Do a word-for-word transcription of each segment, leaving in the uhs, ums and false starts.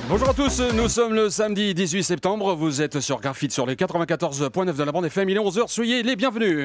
Bonjour à tous, nous sommes le samedi dix-huit septembre, vous êtes sur Graphite sur les quatre-vingt-quatorze virgule neuf de la bande F M, il est onze heures, soyez les bienvenus.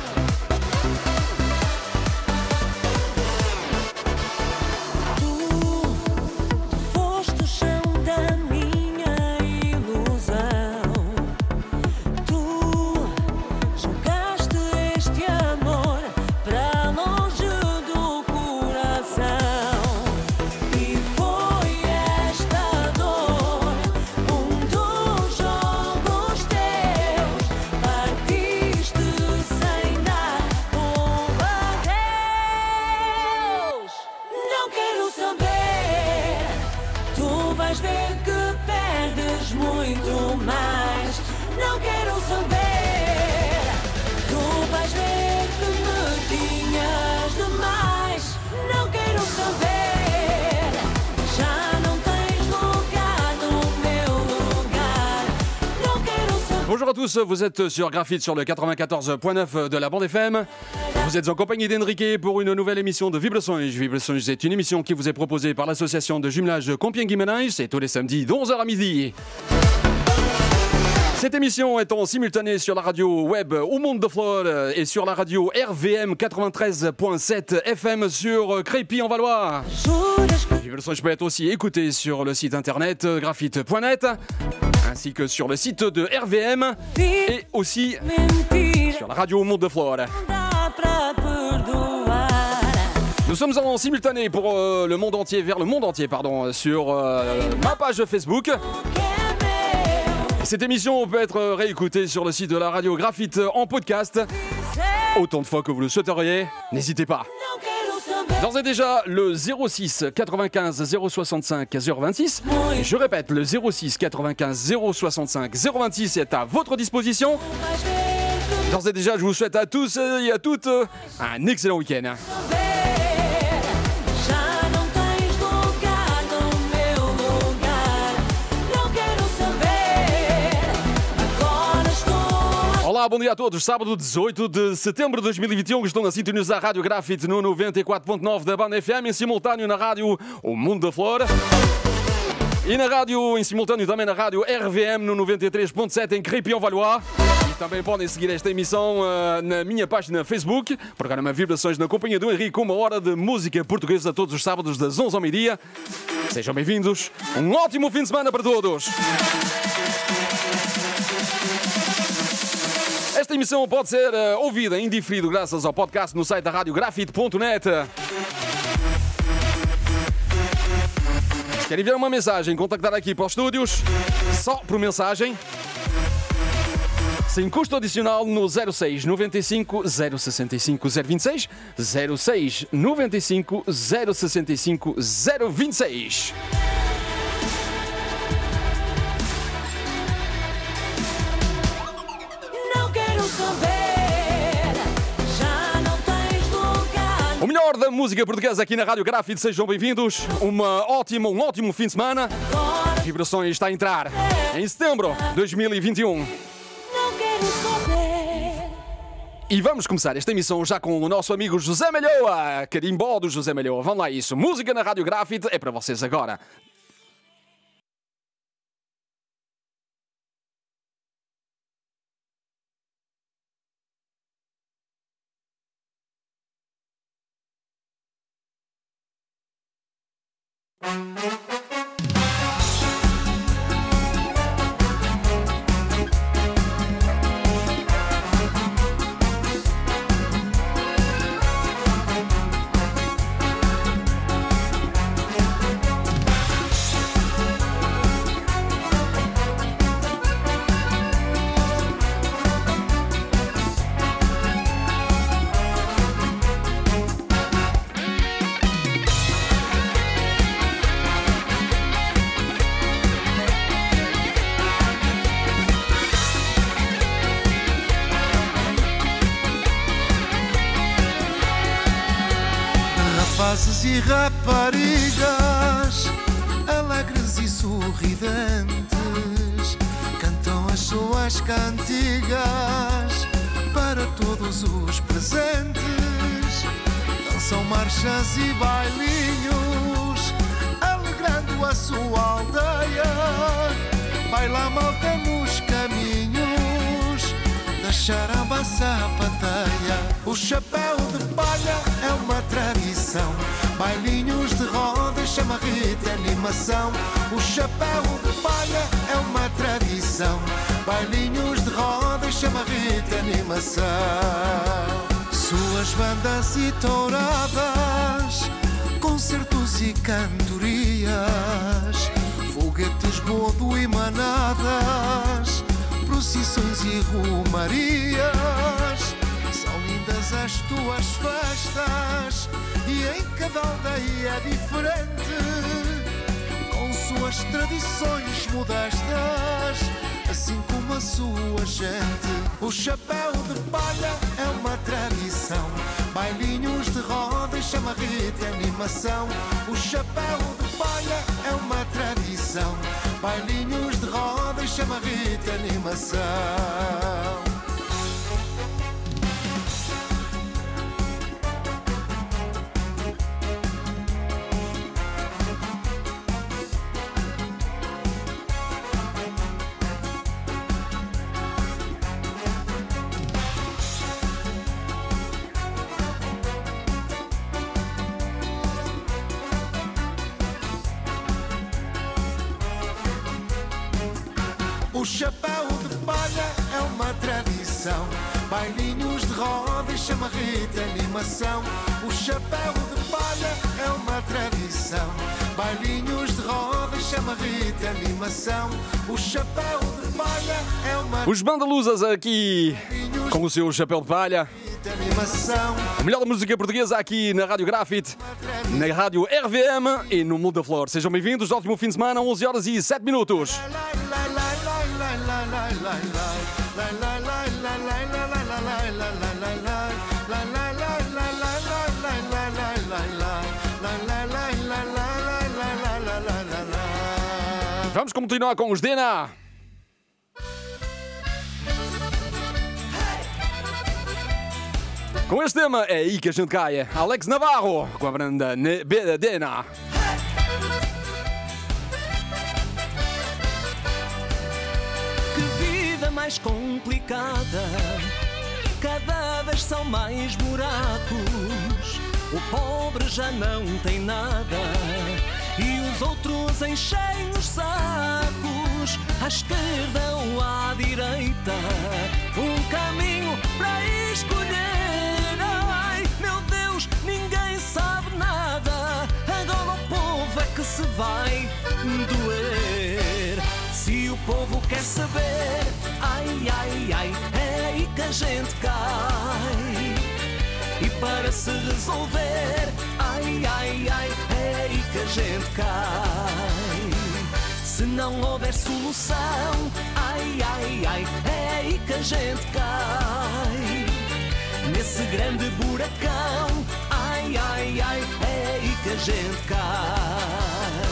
Bonjour à tous, vous êtes sur Graphite sur le quatre-vingt-quatorze virgule neuf de la bande F M. Vous êtes en compagnie d'Enrique pour une nouvelle émission de Vibrações. Vibrações est une émission qui vous est proposée par l'association de jumelage Compiègne-Guimarães. C'est tous les samedis de onze heures à midi. Cette émission est en simultané sur la radio web O Mundo da Flor et sur la radio R V M quatre-vingt-treize virgule sept F M sur Crépy-en-Valois. Vibrações peut être aussi écouté sur le site internet graphite point net ainsi que sur le site de R V M et aussi sur la radio O Mundo da Flor. Nous sommes en simultané pour euh, le monde entier, vers le monde entier, pardon, sur euh, ma page Facebook. Cette émission peut être réécoutée sur le site de la radio Graphite en podcast. Autant de fois que vous le souhaiteriez, n'hésitez pas. D'ores et déjà, le zéro six quatre-vingt-quinze zéro soixante-cinq zéro vingt-six. Je répète, le zéro six quatre-vingt-quinze zéro soixante-cinq zéro vingt-six est à votre disposition. D'ores et déjà, je vous souhaite à tous et à toutes un excellent week-end. Olá, bom dia a todos. Sábado dezoito de setembro de dois mil e vinte e um, estão a sintonizar a Rádio Graphite no noventa e quatro ponto nove da banda F M, em simultâneo na rádio O Mundo da Flor. E na rádio, em simultâneo também na rádio R V M no noventa e três ponto sete em Crépy-en-Valois. E também podem seguir esta emissão uh, na minha página Facebook, programa Vibrações na companhia do Henrique, uma hora de música portuguesa todos os sábados das onze ao meio-dia. Sejam bem-vindos. Um ótimo fim de semana para todos. Esta emissão pode ser uh, ouvida em diferido graças ao podcast no site da rádio graphite ponto net. Se quer enviar uma mensagem, contactar aqui para os estúdios, só por mensagem, sem custo adicional no zero seis noventa e cinco zero sessenta e cinco zero vinte e seis, zero seis noventa e cinco zero sessenta e cinco zero vinte e seis. O melhor da música portuguesa aqui na Rádio Graphite, sejam bem-vindos. Uma ótima, um ótimo fim de semana. Vibrações está a entrar em setembro de dois mil e vinte e um. E vamos começar esta emissão já com o nosso amigo José Malhoa. Carimbó do José Malhoa. Vamos lá, isso. Música na Rádio Graphite é para vocês agora. Rapazes e raparigas, alegres e sorridentes, cantam as suas cantigas para todos os presentes. Dançam marchas e bailinhos, alegrando a sua aldeia. vai lá malta nos caminhos da charamba sapateia. O chapéu de palha é uma tradição, bailinhos de roda, chamarrita e animação. O chapéu de palha é uma tradição, bailinhos de roda, chamarrita e animação. Suas bandas e touradas, concertos e cantorias, foguetes, bodo e manadas, procissões e romarias. São lindas as tuas festas e em cada aldeia é diferente, com suas tradições modestas, assim como a sua gente. O chapéu de palha é uma tradição, bailinhos de roda e chamarrita e animação. O chapéu de palha é uma tradição, bailinhos de roda e chamarrita e animação. O chapéu de palha é uma tradição, bailinhos de roda e chamarrita e animação. O chapéu de palha é uma tradição, bailinhos de roda e chamarrita e animação. O chapéu de palha é uma... Os Bandaluzas aqui com o seu chapéu de palha. A melhor música portuguesa aqui na Rádio Grafite, na Rádio R V M e no Mundo da Flor. Sejam bem-vindos, ótimo fim de semana, onze horas e sete minutos. Vamos continuar com os D N A. Com este tema é aí que a gente cai. Alex Navarro com a banda D N A. Que vida mais complicada, cada vez são mais buracos. O pobre já não tem nada e os outros enchem os sacos. À esquerda ou à direita, um caminho para escolher. Ai, meu Deus, ninguém sabe nada. Agora o povo é que se vai doer. Se o povo quer saber, ai, ai, ai, é aí que a gente cai. E para se resolver, ai, ai, ai, é aí que a gente cai. Se não houver solução, ai, ai, ai, é aí que a gente cai. Nesse grande buracão, ai, ai, ai, é aí que a gente cai.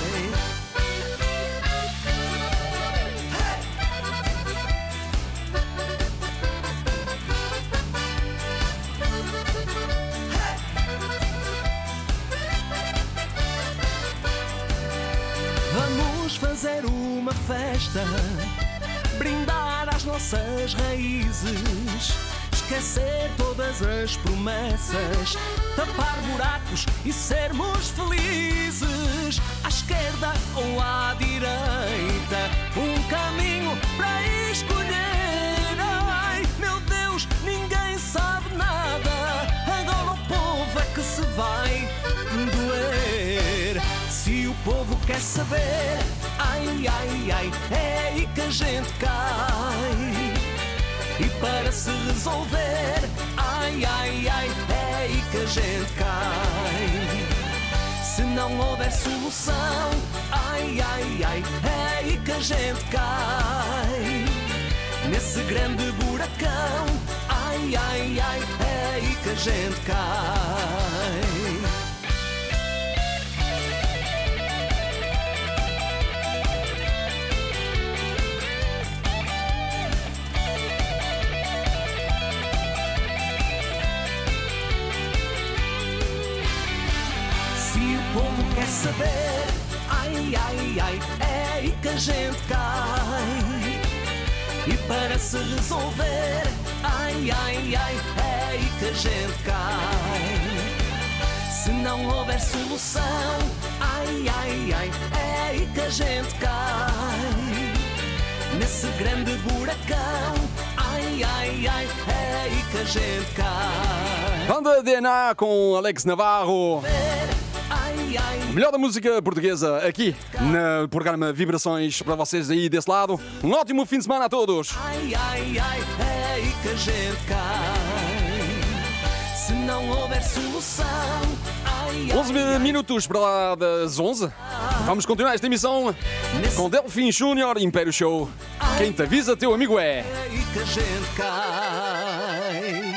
Vamos fazer uma festa, brindar às nossas raízes, esquecer todas as promessas, tapar buracos e sermos felizes. À esquerda ou à direita, um caminho para escolher. Ai, meu Deus, ninguém sabe nada. Agora o povo é que se vai doer. Se o povo quer saber, ai, ai, ai, é aí que a gente cai. E para se resolver, ai, ai, ai, é aí que a gente cai. Se não houver solução, ai, ai, ai, é aí que a gente cai. Nesse grande buracão, ai, ai, ai, é aí que a gente cai. Se o povo quer saber, ai, ai, ai, ai, é aí que a gente cai. E para se resolver, ai, ai, ai, é aí que a gente cai. Se não houver solução, ai, ai, ai, é aí que a gente cai. Nesse grande buracão, ai, ai, ai, é aí que a gente cai. Banda D N A com Alex Navarro. Ai, ai, O melhor da música portuguesa aqui no programa Vibrações para vocês aí desse lado. Um ótimo fim de semana a todos. ai, ai, ai, é aí que a gente cai. Se não houver solução, ai, ai, onze minutos para lá das onze. Vamos continuar esta emissão com Delfim Júnior, Império Show. Quem te avisa, teu amigo é. é aí que a gente cai.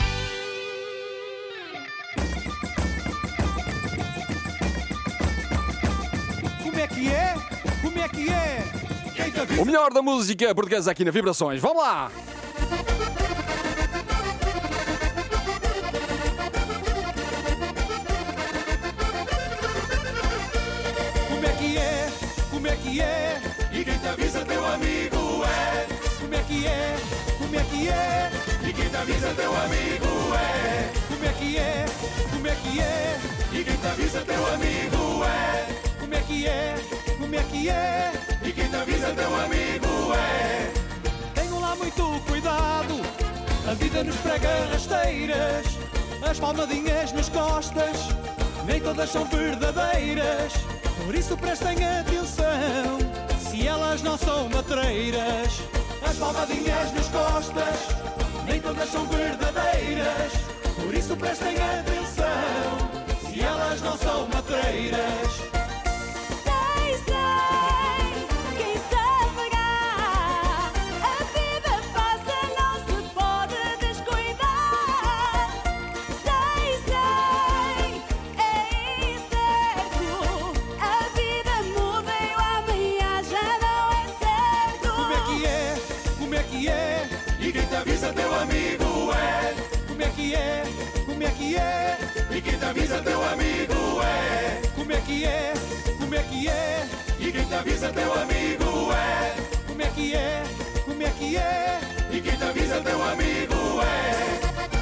Como é que é? Como é que é? Quem te avisa? O melhor da música portuguesa aqui na Vibrações. Vamos lá! Como é que é? Como é que é? E quem te avisa teu amigo é. Como é que é? Como é que é? E quem te avisa teu amigo é. Como é que é? Como é que é? E quem te avisa teu amigo é. Como é que é? Como é que é? E quem te avisa teu amigo é. Tenham lá muito cuidado, a vida nos prega rasteiras, as palmadinhas nas costas, nem todas são verdadeiras. Por isso prestem atenção, se elas não são matreiras. As palmadinhas nas costas, nem todas são verdadeiras. Por isso prestem atenção, se elas não são matreiras. Sei, sei, quem saberá? A vida passa, não se pode descuidar. Sei, sei, é incerto. A vida muda e o amanhã já não é certo. Como é que é? Como é que é? E quem te avisa teu amigo é. Como é que é? Como é que é? E quem te avisa teu amigo é. Como é que é? Como é que é? E quem te avisa teu amigo é. Como é que é? Como é que é? E quem te avisa teu amigo é.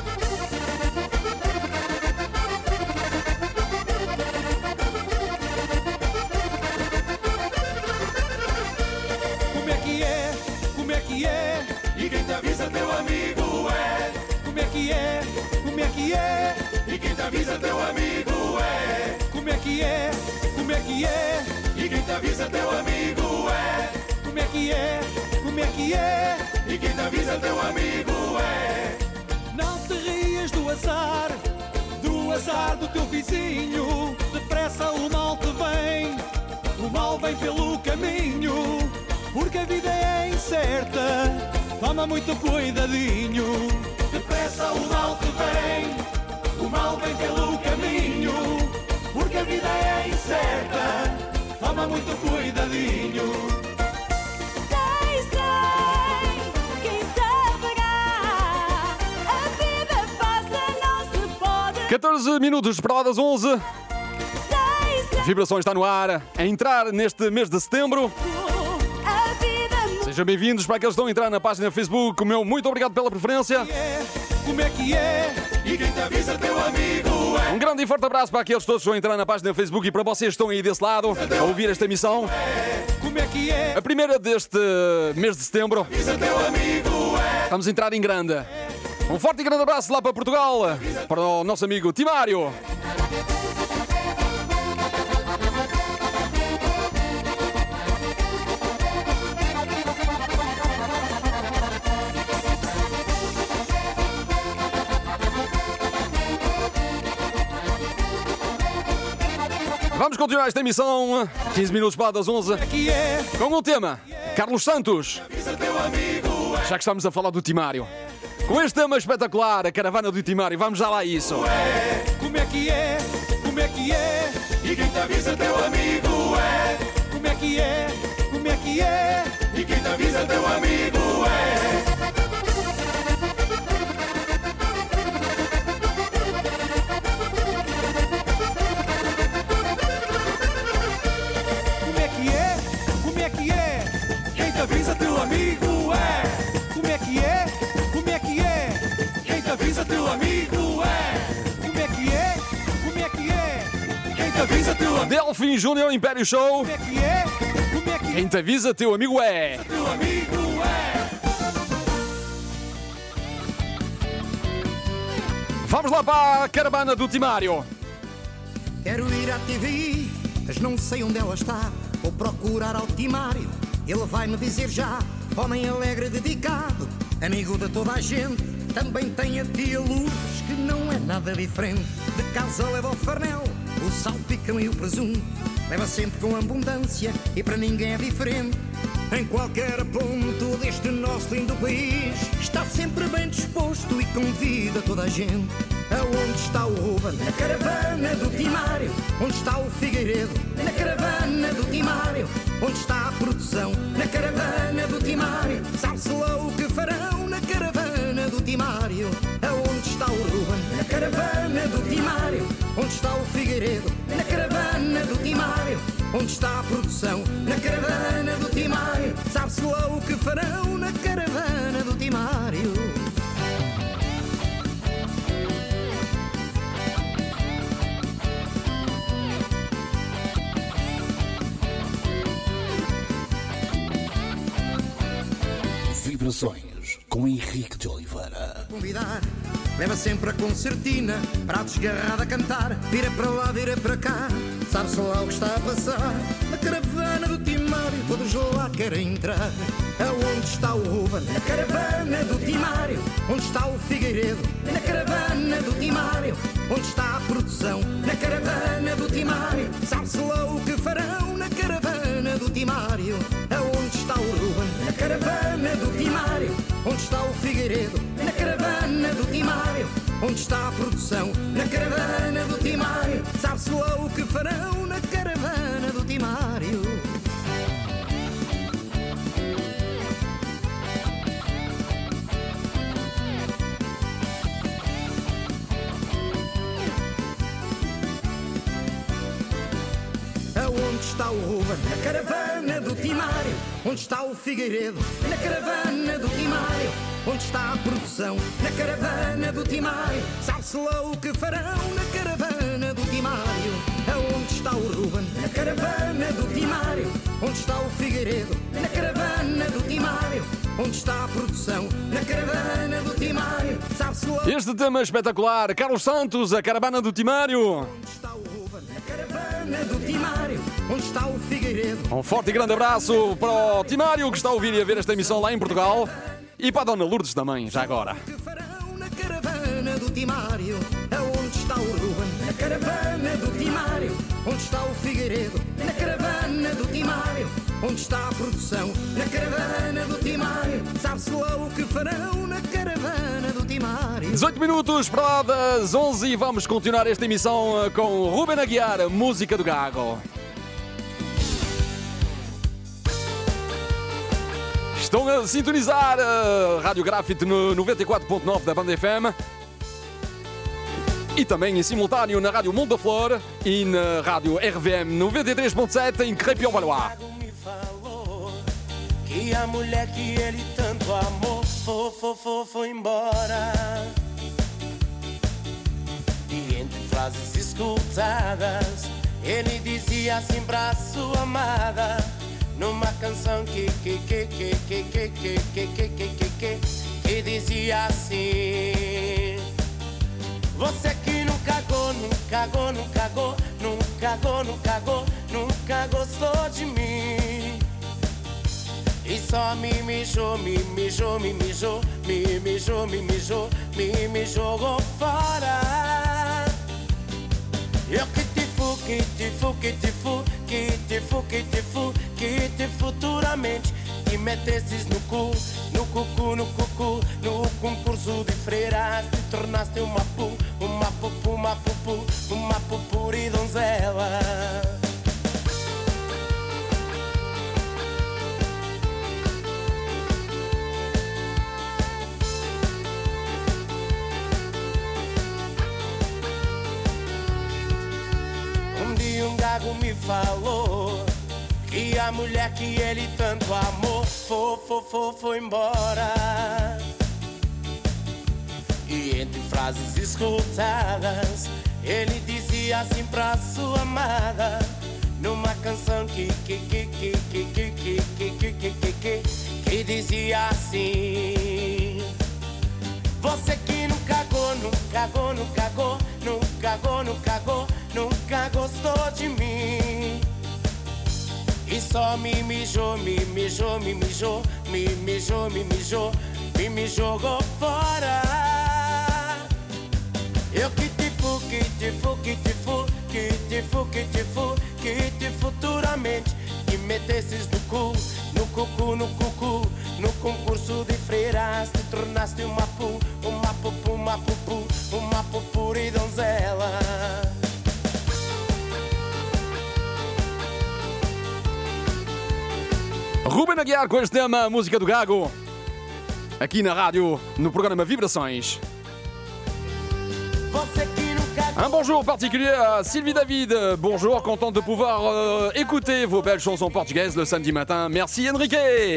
Como é que é? Como é que é? E quem te avisa teu amigo é. Como é que é? Como é que é? E quem te avisa teu amigo é. Como é que é? Como é que é? E quem te avisa teu amigo é. Como é que é? Como é que é? E quem te avisa teu amigo é. Não te rias do azar, do azar do teu vizinho. Depressa o mal te vem, o mal vem pelo caminho. Porque a vida é incerta, toma muito cuidadinho. Depressa o mal te vem, o mal vem pelo caminho. Porque a vida é incerta, toma muito cuidadinho. Sei, sei, quem saberá? A vida passa, não se pode. catorze minutos para lá das onze. Sei, sei, Vibrações está no ar. A entrar neste mês de setembro. a vida muda. Sejam bem-vindos para aqueles que estão a entrar na página do Facebook. O meu muito obrigado pela preferência. É, como é que é? E quem te avisa teu amigo é. Um grande e forte abraço para aqueles todos que estão a entrar na página do Facebook e para vocês que estão aí desse lado a ouvir esta emissão. Como é que é? A primeira deste mês de setembro. Avisa teu amigo é. Vamos entrar em grande. Um forte e grande abraço lá para Portugal, para o nosso amigo Timário. Vamos continuar esta emissão, quinze minutos para das onze, Que é? com o tema Carlos Santos. Avisa teu amigo é. Já que estamos a falar do Timário. Com este tema espetacular, a caravana do Timário, vamos já lá a isso. Como é que é? Como é que é? E quem te avisa teu amigo é. Como é que é? Como é que é? E quem te avisa teu amigo é. Como é que é? te avisa teu amigo é. Como é que é? Como é que é? Quem te avisa teu amigo é. Como é que é? Como é que é? Quem te avisa teu amigo Delfim Júnior Império Show. Como é que é? Como é que é? Quem te avisa, teu amigo é. Teu amigo é. Vamos lá para a caravana do Timário. Quero ir à T V, mas não sei onde ela está. Vou procurar ao Timário, ele vai-me dizer já. Homem alegre, dedicado, amigo de toda a gente. Também tem a tia Lourdes, que não é nada diferente. De casa leva o farnel, o salpicão e o presunto. Leva sempre com abundância e para ninguém é diferente. Em qualquer ponto deste nosso lindo país, está sempre bem disposto e convida toda a gente. Aonde está o Ruben? Na caravana do Timário. Onde está o Figueiredo? Na caravana do Timário. Onde está a produção? Na caravana do Timário. Sabe-se lá o que farão na caravana do Timário. Aonde está o Ruben? Na caravana do Timário. Onde está o Figueiredo? Na caravana do Timário. Onde está a produção? Na caravana do Timário. Sabe-se lá o que farão na caravana do Timário. Vibrações com Henrique de Oliveira. Convidar, leva sempre a concertina, prato desgarrado a cantar. Vira para lá, vira para cá, sabe-se lá o que está a passar. Na caravana do Timário, todos lá querem entrar. Aonde está o Ruben? Na caravana do Timário. Onde está o Figueiredo? Na caravana do Timário. Onde está a produção? Na caravana do Timário. Sabe-se lá o que farão na caravana do Timário. Aonde está o Ruben? Na caravana do Timário. Onde está o Figueiredo? Na caravana do Timário. Onde está a produção? Na caravana do Timário. Sabe-se lá o que farão na caravana do Timário. Onde está o Ruben? Na caravana do Timário. Onde está o Figueiredo? Na caravana do Timário. Onde está a produção? Na caravana do Timário. Sabe-se lá o que farão na caravana do Timário. Aonde está o Ruben? Na caravana do Timário. Onde está o Figueiredo? Na caravana do Timário. Onde está a produção? Na caravana do Timário. Sabe-se lá. Este tema espetacular. Carlos Santos, a caravana do Timário. Onde está o Ruben? Na caravana do Timário. Onde está o Figueiredo? Um forte e grande abraço para o Timário, que está a ouvir e a ver esta emissão lá em Portugal. E para a Dona Lourdes também, já agora. Que farão na caravana do Timário? Aonde está o Ruben? Na caravana do Timário. Onde está o Figueiredo? Na caravana do Timário. Onde está a produção? Na caravana do Timário. Sabe-se lá o que farão na caravana do Timário. dezoito minutos para lá das onze e vamos continuar esta emissão com Ruben Aguiar, música do Gago. Estão a sintonizar a Rádio Grafite no noventa e quatro ponto nove da Banda F M e também em simultâneo na Rádio Mundo da Flor e na Rádio R V M noventa e três ponto sete em Crépio-Valois. Me falou que a mulher que ele tanto amou foi, foi, foi, foi embora. E entre frases escutadas ele dizia assim pra sua amada, numa canção que que que que que que que que que que que que dizia assim: você que não cagou, não cagou, não cagou, não cagou, não cagou, nunca gostou de mim. E só me mijou, me mijou, me mijou, me mijou, me mijou, me me jogou fora. Eu que te fu, que te fu, que te fu, que te fu, que te fu, que te futuramente te metesses no cu, no cucu, no cucu, no concurso de freiras, te tornaste uma pu, uma pupu, uma pupu, uma pupuri donzela. Um dia um gago me falou que E a mulher que ele tanto amou foi, foi, foi, foi embora. E entre frases escutadas, ele dizia assim pra sua amada, numa canção que que que que que que que que que que que que que dizia assim: você que nunca cagou, nunca cagou, nunca cagou, nunca cagou, nunca cagou, nunca gostou de mim. E só me mijou, me mijou, me mijou, me mijou, me mijou, me me jogou fora. Eu que te fu, que te fu, que te fu, que te fu, que te fu, que te futuramente que metesses no cu, no cucu, no cucu, no concurso de freiras te tornaste uma pu, uma pupu, uma pupu, uma pupura e donzela. Ruben Aguiar com este tema, música do Gago, aqui na rádio, no programa Vibrações. Un bonjour particulier à Sylvie David. Bonjour, content de pouvoir euh, écouter vos belles chansons portugaises le samedi matin. Merci Henrique.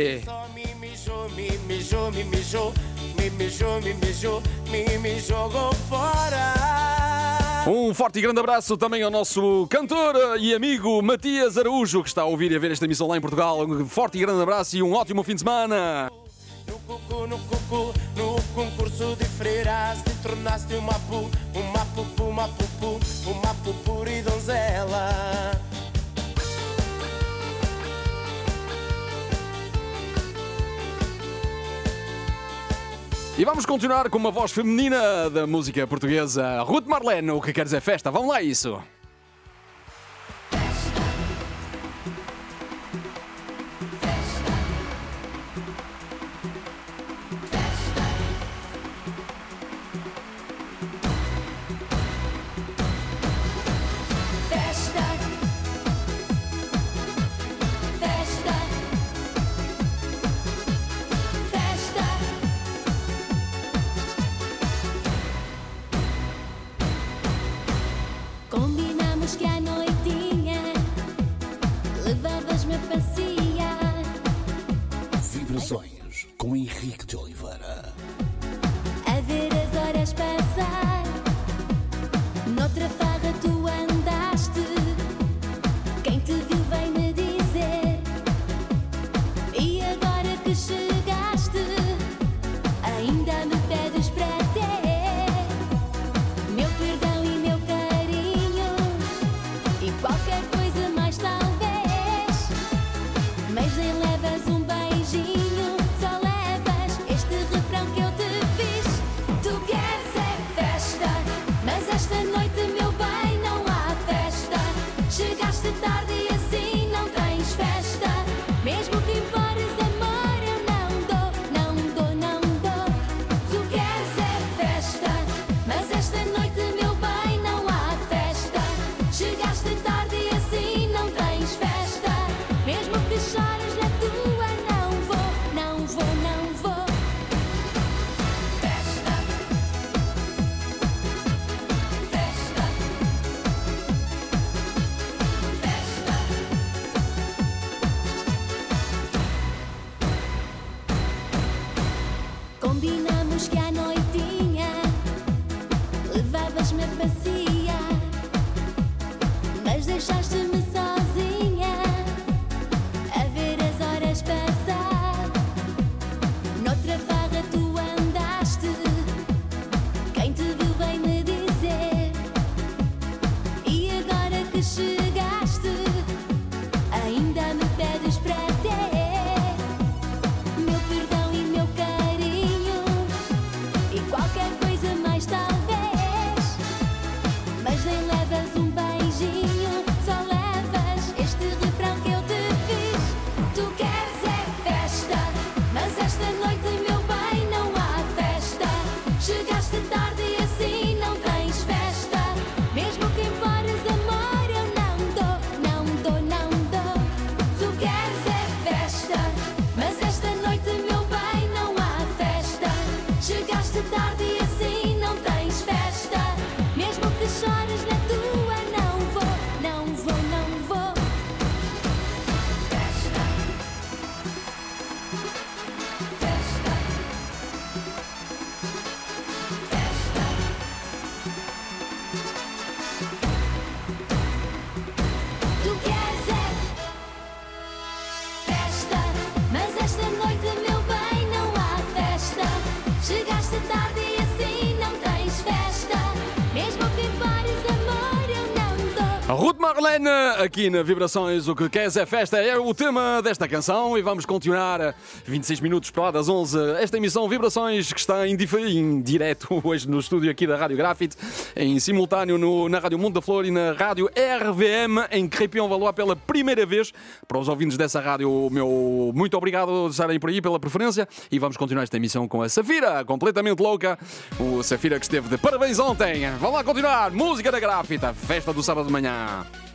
Um forte e grande abraço também ao nosso cantor e amigo Matias Araújo, que está a ouvir e a ver esta emissão lá em Portugal. Um forte e grande abraço e um ótimo fim de semana. No cucu, no cucu, no concurso de freiras te tornaste uma pu, uma pupu, uma pupu, uma pupura e donzela. E vamos continuar com uma voz feminina da música portuguesa, Ruth Marlene, o que quer dizer festa. Vamos lá a isso. Combinamos que à noitinha levavas-me a passear. Vibrações com Henrique de Oliveira. A ver as horas passar. Noutra farra tu andaste. Quem te viu vem me dizer. E agora que chegaste, ainda me pedes para ter meu perdão e meu carinho e qualquer coisa mais talvez. Mas nem levas um beijinho, só levas este refrão que eu te fiz. Tu queres é festa, mas esta noite, meu bem, não há festa. Chegaste tarde e assim não tens festa. Mesmo que implores amor, eu não dou, não dou, não dou. Tu queres é festa, mas esta noite, meu bem, não há festa. Chegaste tarde e assim não tens festa. Mesmo que chores na tua, não vou, não vou, não vou. Festa, festa, festa. Combinamos que à noitinha levavas-me a passear, mas deixaste-me sozinha a ver as horas passar. Noutra farra tu andaste. Quem te viu vem me dizer. E agora que chegaste, ainda me pedes para ter meu perdão e meu carinho e qualquer coisa mais talvez. Ruth Marlene, aqui na Vibrações, o que queres é festa, é o tema desta canção e vamos continuar vinte e seis minutos para lá das onze. Esta emissão Vibrações que está em, dif- em direto hoje no estúdio aqui da Rádio Grafite, em simultâneo no, na Rádio Mundo da Flor e na Rádio R V M em Crépillon-Valois pela primeira vez. Para os ouvintes dessa rádio, o meu muito obrigado por estarem por aí pela preferência e vamos continuar esta emissão com a Safira, completamente louca. O Safira que esteve de parabéns ontem. Vamos lá continuar, música da Grafite, a festa do sábado de manhã.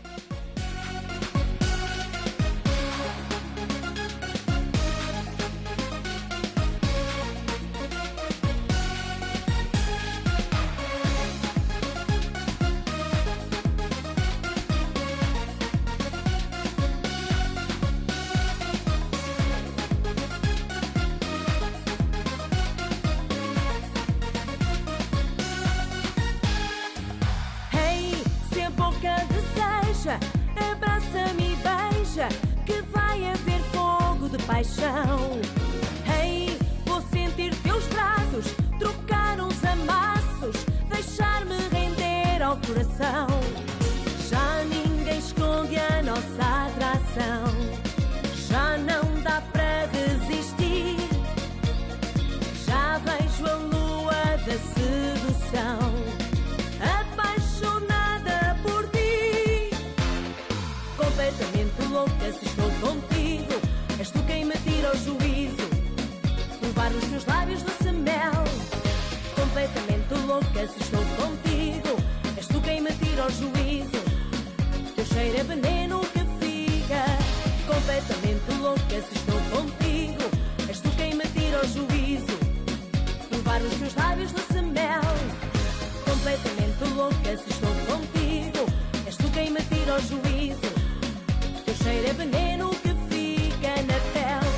Abraça-me e beija, que vai haver fogo de paixão. Hey, vou sentir teus braços, trocar uns amassos, deixar-me render ao coração. Já ninguém esconde a nossa atração, já não dá para resistir. Já vejo a lua da sedução. Completamente louca se estou contigo, és tu quem me tira o juízo, levar os teus lábios doce mel. Completamente louca se estou contigo, és tu quem me tira o juízo, teu cheiro é veneno que fica. Completamente louca se estou contigo, és tu quem me tira o juízo, levar os teus lábios doce mel. Completamente louca se estou contigo, és tu quem me tira o juízo, teu cheiro é veneno que fica na pele.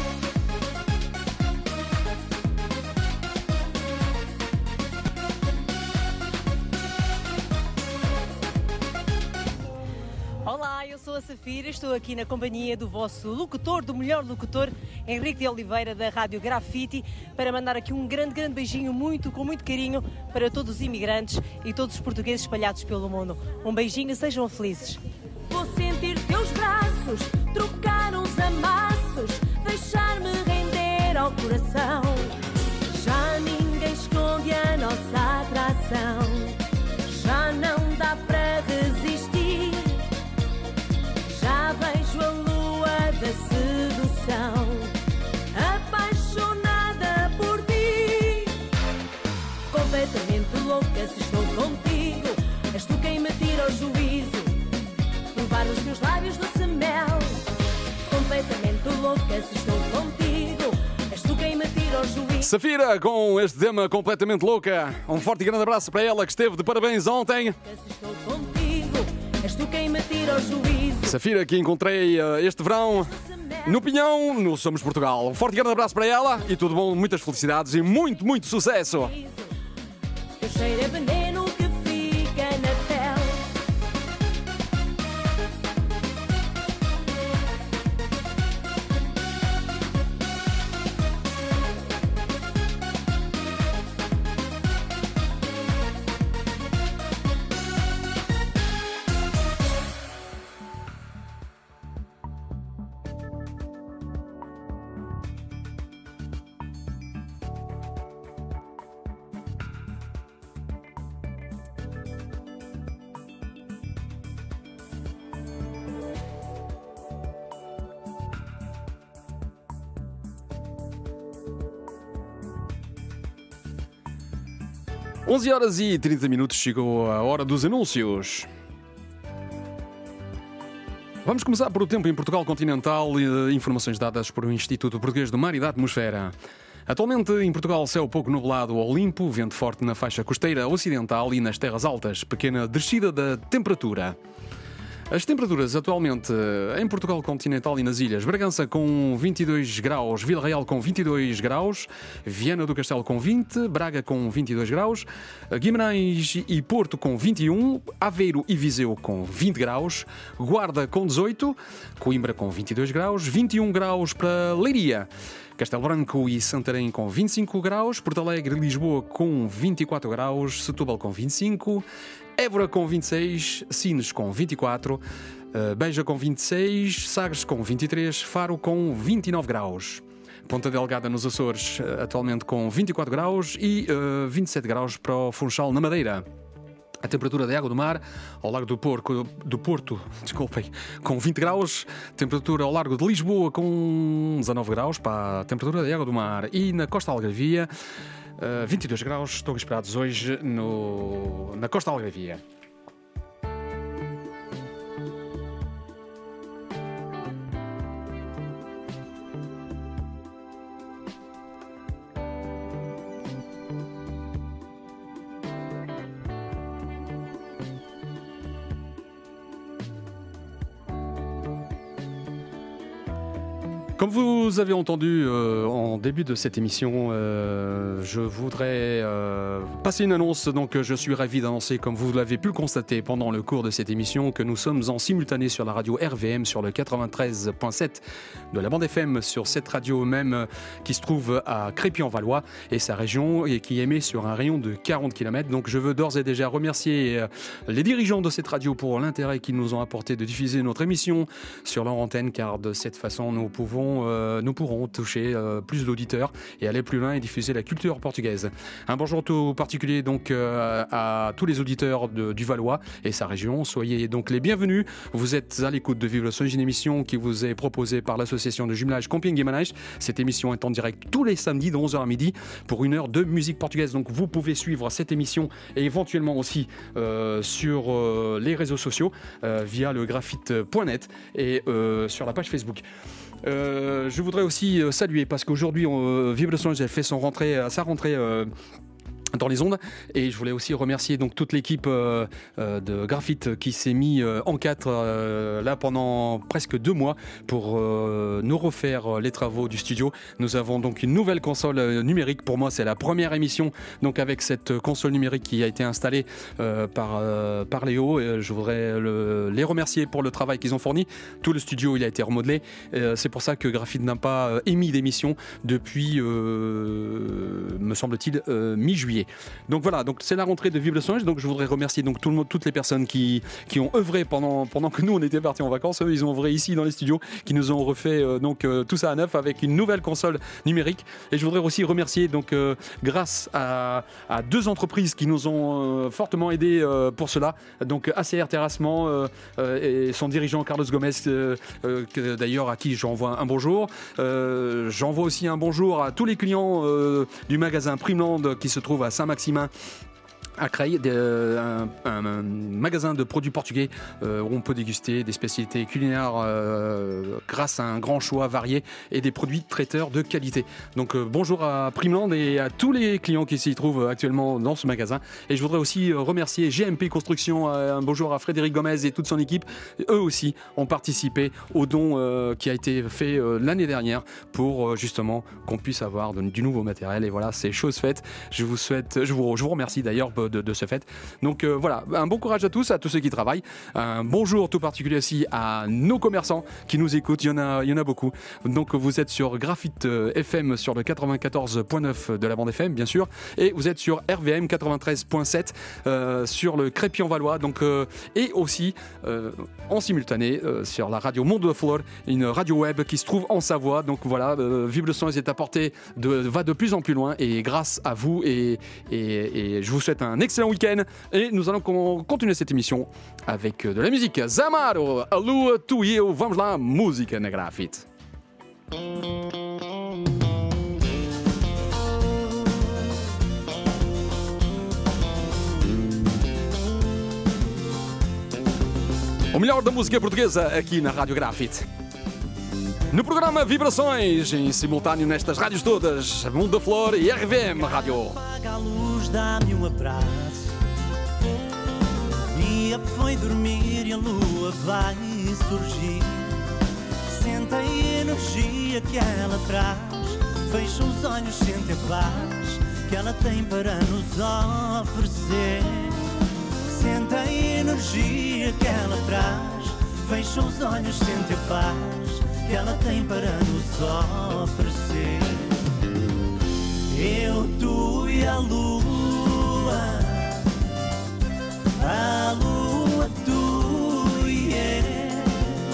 Olá, eu sou a Safira, estou aqui na companhia do vosso locutor, do melhor locutor, Henrique de Oliveira, da Rádio Grafite, para mandar aqui um grande, grande beijinho, muito, com muito carinho, para todos os imigrantes e todos os portugueses espalhados pelo mundo. Um beijinho, sejam felizes. Vou sentir teus braços, trocar uns amassos, deixar-me render ao coração. Já ninguém esconde a nossa atração, já não dá para resistir. Já vejo a lua da sedução, apaixonada por ti. Completamente louca se estou contigo, és tu quem me tira o juízo, levar os teus lábios doce mel. Completamente louca se estou contigo, és tu quem me tira o juízo. Safira com este tema completamente louca. Um forte e grande abraço para ela que esteve de parabéns ontem. Se estou contigo, és tu quem me tira o juízo. Safira que encontrei uh, este verão no Pinhão, no Somos Portugal. Um forte e grande abraço para ela e tudo bom, muitas felicidades e muito, muito sucesso. Teu cheiro é veneno que fica na pele. onze horas e trinta minutos, chegou a hora dos anúncios. Vamos começar por o tempo em Portugal continental e informações dadas por o Instituto Português do Mar e da Atmosfera. Atualmente em Portugal, céu pouco nublado ou limpo, vento forte na faixa costeira ocidental e nas terras altas, pequena descida da temperatura. As temperaturas atualmente em Portugal continental e nas ilhas: Bragança com vinte e dois graus, Vila Real com vinte e dois graus, Viana do Castelo com vinte, Braga com vinte e dois graus, Guimarães e Porto com vinte e um, Aveiro e Viseu com vinte graus, Guarda com dezoito, Coimbra com vinte e dois graus, vinte e um graus para Leiria, Castelo Branco e Santarém com vinte e cinco graus, Porto Alegre e Lisboa com vinte e quatro graus, Setúbal com vinte e cinco, Évora com vinte e seis, Sines com vinte e quatro, uh, Beja com vinte e seis, Sagres com vinte e três, Faro com vinte e nove graus. Ponta Delgada nos Açores, uh, atualmente com vinte e quatro graus e uh, vinte e sete graus para o Funchal na Madeira. A temperatura da água do mar ao Largo do, Porco, do Porto, desculpem, com vinte graus. Temperatura ao Largo de Lisboa com dezanove graus para a temperatura da água do mar. E na Costa Algarvia, uh, vinte e dois graus estão esperados hoje no, na Costa Algarvia. Comme vous avez entendu euh, en début de cette émission, euh, je voudrais euh, passer une annonce. Donc, je suis ravi d'annoncer, comme vous l'avez pu le constater pendant le cours de cette émission, que nous sommes en simultané sur la radio R V M sur le quatre-vingt-treize virgule sept de la bande F M, sur cette radio même qui se trouve à Crépy-en-Valois et sa région et qui émet sur un rayon de quarante kilomètres. Donc, je veux d'ores et déjà remercier les dirigeants de cette radio pour l'intérêt qu'ils nous ont apporté de diffuser notre émission sur leur antenne, car de cette façon, nous pouvons Euh, nous pourrons toucher euh, plus d'auditeurs et aller plus loin et diffuser la culture portugaise. Un bonjour tout particulier donc euh, à tous les auditeurs de, du Valois et sa région. Soyez donc les bienvenus. Vous êtes à l'écoute de Vive le Son, une émission qui vous est proposée par l'association de jumelage Camping Guimarães. Cette émission est en direct tous les samedis de onze heures à midi pour une heure de musique portugaise. Donc vous pouvez suivre cette émission et éventuellement aussi euh, sur euh, les réseaux sociaux euh, via le graphite point net et euh, sur la page Facebook. Euh, je voudrais aussi euh, saluer, parce qu'aujourd'hui euh, Vive le Son a fait son rentrée, sa rentrée euh, dans les ondes, et je voulais aussi remercier donc toute l'équipe euh, euh, de Graphite qui s'est mis euh, en quatre euh, là pendant presque deux mois pour euh, nous refaire les travaux du studio. Nous avons donc une nouvelle console euh, numérique. Pour moi, c'est la première émission donc avec cette console numérique qui a été installée euh, par euh, par Léo. Et je voudrais le, les remercier pour le travail qu'ils ont fourni. Tout le studio il a été remodelé. Euh, c'est pour ça que Graphite n'a pas euh, émis d'émission depuis, euh, me semble-t-il, euh, mi-juillet. Donc voilà, donc c'est la rentrée de Vive le Son. Donc je voudrais remercier donc tout le monde, toutes les personnes qui, qui ont œuvré pendant, pendant que nous on était partis en vacances. Eux ils ont œuvré ici dans les studios, qui nous ont refait euh, donc euh, tout ça à neuf avec une nouvelle console numérique. Et je voudrais aussi remercier donc euh, grâce à, à deux entreprises qui nous ont euh, fortement aidés euh, pour cela. Donc A C R Terrassement euh, euh, et son dirigeant Carlos Gomez, euh, euh, que, d'ailleurs à qui j'envoie un bonjour. Euh, j'envoie aussi un bonjour à tous les clients euh, du magasin Primeland qui se trouve à Saint-Maximin à Creil, un, un, un magasin de produits portugais euh, où on peut déguster des spécialités culinaires euh, grâce à un grand choix varié et des produits traiteurs de qualité. Donc euh, bonjour à Primeland et à tous les clients qui s'y trouvent actuellement dans ce magasin. Et je voudrais aussi remercier G M P Construction, euh, un bonjour à Frédéric Gomez et toute son équipe. Eux aussi ont participé au don euh, qui a été fait euh, l'année dernière pour euh, justement qu'on puisse avoir de, du nouveau matériel. Et voilà, c'est chose faite. Je vous souhaite, je vous, je vous remercie d'ailleurs De, de ce fait. Donc euh, voilà, un bon courage à tous, à tous ceux qui travaillent. Un bonjour tout particulier aussi à nos commerçants qui nous écoutent. Il y en a, il y en a beaucoup. Donc vous êtes sur Graphite F M sur le quatre-vingt-quatorze virgule neuf de la bande F M, bien sûr, et vous êtes sur R V M quatre-vingt-treize virgule sept euh, sur le Crépy-en-Valois. Donc euh, et aussi euh, en simultané euh, sur la radio Monde de Flore, une radio web qui se trouve en Savoie. Donc voilà, euh, Vive le Son est apporté de, va de plus en plus loin et grâce à vous et, et, et je vous souhaite un excellent week-end et nous allons continuer cette émission avec de la musique. Zamaro, a lua, tu e eu, vamos lá, música na Graphite. O melhor da música portuguesa aqui na Rádio Graphite. No programa Vibrações, em simultâneo nestas rádios todas, Mundo da Flor e R V M Rádio. Apaga a luz, dá-me um abraço. O dia foi dormir e a lua vai surgir. Sente a energia que ela traz. Fecha os olhos, sente a paz que ela tem para nos oferecer. Sente a energia que ela traz. Fecha os olhos, sente a paz que ela tem para nos oferecer. lua, a lua tu e eu,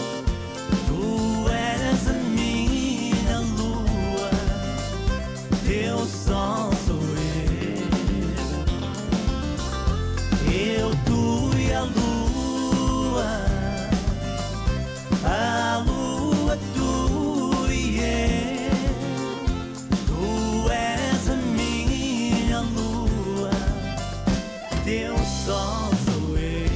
tu és a minha lua, teu sol sou eu, eu, tu e a lua, a lua tu e eu, tu és a minha lua, teu sol sou eu.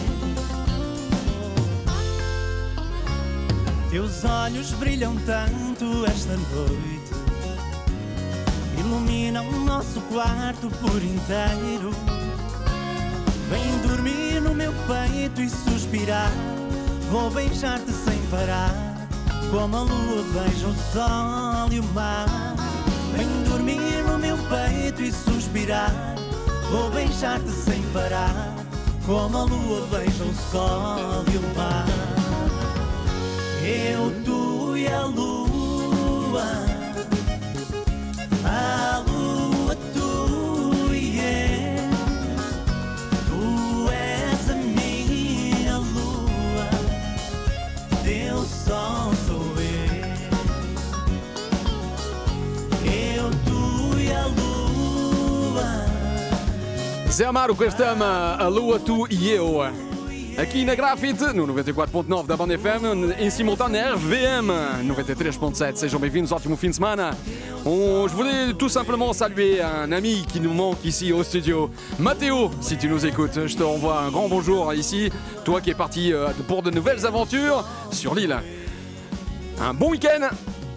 Teus olhos brilham tanto esta noite, iluminam o nosso quarto por inteiro. Vem dormir no meu peito e suspirar, vou beijar-te sem parar, como a lua beija o sol e o mar. Vem dormir no meu peito e suspirar, vou beijar-te sem parar, como a lua beija o sol e o mar. Eu, tu e a lua, a lua tu e eu, tu és a minha lua, teu sol sou eu, eu, tu e a lua. Zé Amaro com este tema, a lua, tu e eu. Aqui na Grafite, no noventa e quatro ponto nove da Bande F M, em simultâneo na R V M noventa e três ponto sete. Sejam bem-vindos, ótimo fim de semana. On, je voulais tout simplement saluer un ami qui nous manque ici au studio. Mathéo, si tu nous écoutes, je te renvoie un grand bonjour ici. Toi qui es parti pour de nouvelles aventures sur l'île. Un bon week-end.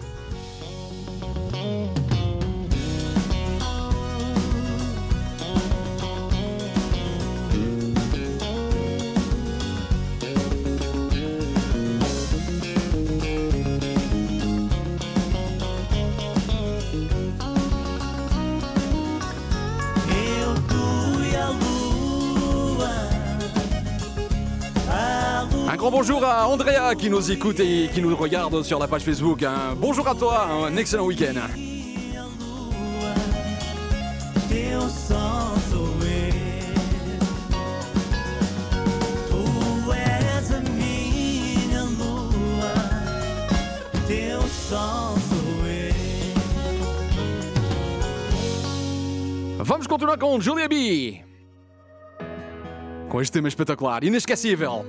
Un grand bonjour à Andrea qui nous écoute et qui nous regarde sur la page Facebook. Un bonjour à toi, un excellent week-end. Vamos continuar com Julia B. Com este tema espetacular, inesquecível.